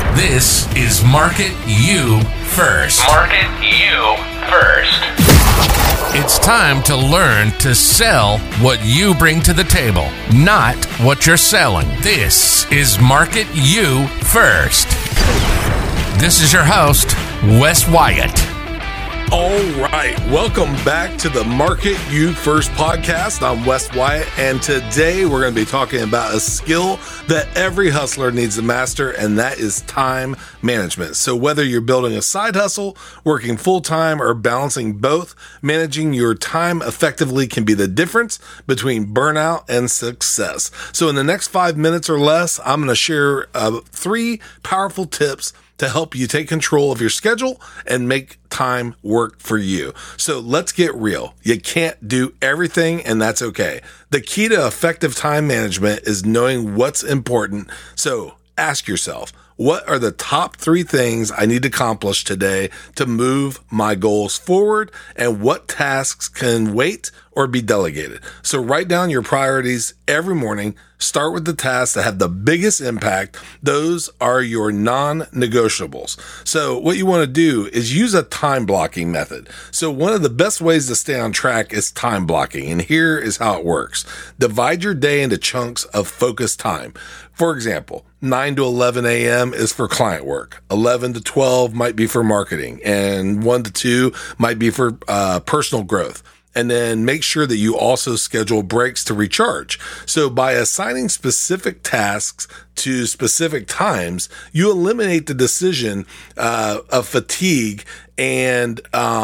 This is Market You First. Market You First. It's time to learn to sell what you bring to the table, not what you're selling. This is Market You First. This is your host, Wes Wyatt. All right, welcome back to the Market You First podcast. I'm Wes Wyatt, and today we're going to be talking about a skill that every hustler needs to master, and that is time management. So whether you're building a side hustle, working full-time, or balancing both, managing your time effectively can be the difference between burnout and success. So in the next 5 minutes or less, I'm going to share 3 powerful tips to help you take control of your schedule and make time work for you. So let's get real. You can't do everything, and that's okay. The key to effective time management is knowing what's important. So ask yourself, what are the top 3 things I need to accomplish today to move my goals forward, and what tasks can wait or be delegated? So write down your priorities every morning. Start with the tasks that have the biggest impact. Those are your non-negotiables. So what you want to do is use a time blocking method. So one of the best ways to stay on track is time blocking. And here is how it works. Divide your day into chunks of focused time. For example, 9 to 11 a.m. is for client work. 11 to 12 might be for marketing, and 1 to 2 might be for personal growth. And then make sure that you also schedule breaks to recharge. So by assigning specific tasks to specific times, you eliminate the decision of fatigue, and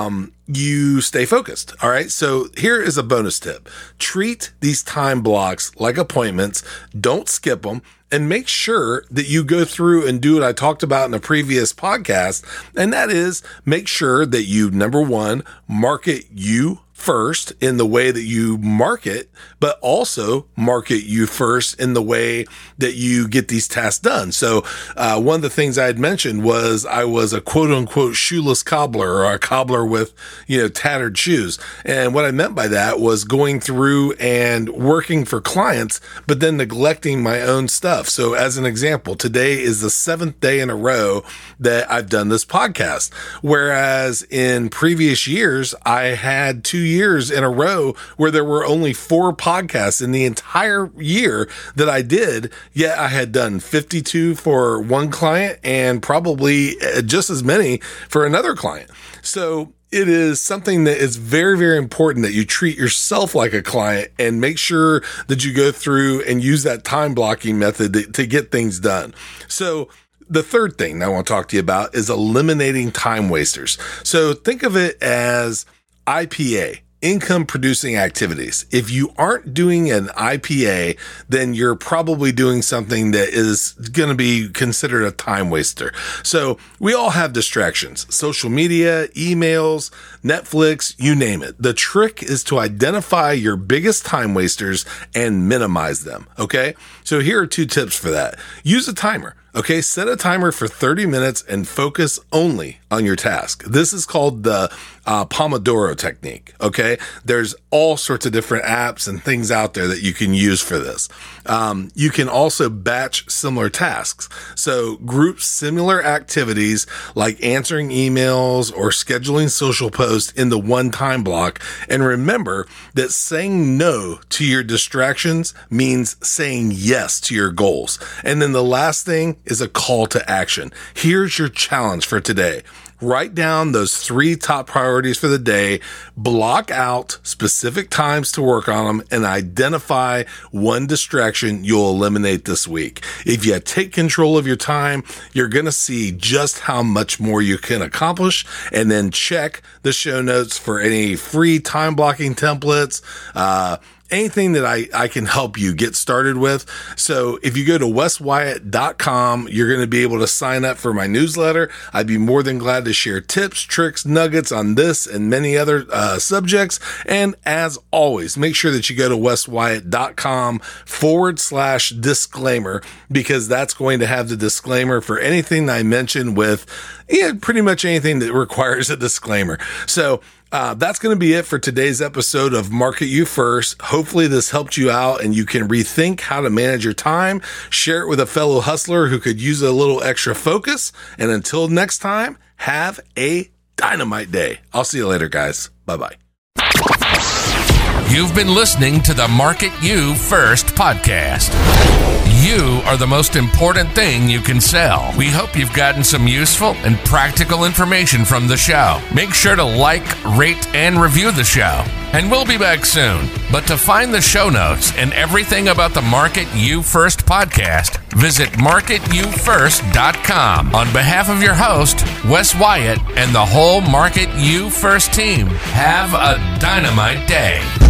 you stay focused. All right. So here is a bonus tip. Treat these time blocks like appointments. Don't skip them. And make sure that you go through and do what I talked about in a previous podcast. And that is, make sure that you, number one, market you first in the way that you market, but also market you first in the way that you get these tasks done. So one of the things I had mentioned was I was a quote unquote shoeless cobbler, or a cobbler with, tattered shoes. And what I meant by that was going through and working for clients, but then neglecting my own stuff. So as an example, today is the 7th day in a row that I've done this podcast. Whereas in previous years, I had 2 years in a row where there were only 4 podcasts in the entire year that I did, yet I had done 52 for one client and probably just as many for another client. So it is something that is very, very important that you treat yourself like a client and make sure that you go through and use that time blocking method to get things done. So the third thing I want to talk to you about is eliminating time wasters. So think of it as IPA, income producing activities. If you aren't doing an IPA, then you're probably doing something that is going to be considered a time waster. So we all have distractions, social media, emails, Netflix, you name it. The trick is to identify your biggest time wasters and minimize them. Okay. So here are 2 tips for that. Use a timer. Okay, set a timer for 30 minutes and focus only on your task. This is called the Pomodoro technique. Okay, there's all sorts of different apps and things out there that you can use for this. You can also batch similar tasks. So group similar activities like answering emails or scheduling social posts in the one time block. And remember that saying no to your distractions means saying yes to your goals. And then the last thing is a call to action. Here's your challenge for today. Write down those 3 top priorities for the day, block out specific times to work on them, and identify one distraction you'll eliminate this week. If you take control of your time, you're going to see just how much more you can accomplish, and then check the show notes for any free time blocking templates, anything that I can help you get started with. So if you go to weswyatt.com, you're going to be able to sign up for my newsletter. I'd be more than glad to share tips, tricks, nuggets on this and many other subjects. And as always, make sure that you go to weswyatt.com/disclaimer, because that's going to have the disclaimer for anything that I mentioned with pretty much anything that requires a disclaimer. So That's going to be it for today's episode of Market You First. Hopefully this helped you out and you can rethink how to manage your time. Share it with a fellow hustler who could use a little extra focus. And until next time, have a dynamite day. I'll see you later, guys. Bye-bye. You've been listening to the Market You First podcast. You are the most important thing you can sell. We hope you've gotten some useful and practical information from the show. Make sure to like, rate, and review the show. And we'll be back soon. But to find the show notes and everything about the Market You First podcast, visit marketyoufirst.com. On behalf of your host, Wes Wyatt, and the whole Market You First team, have a dynamite day.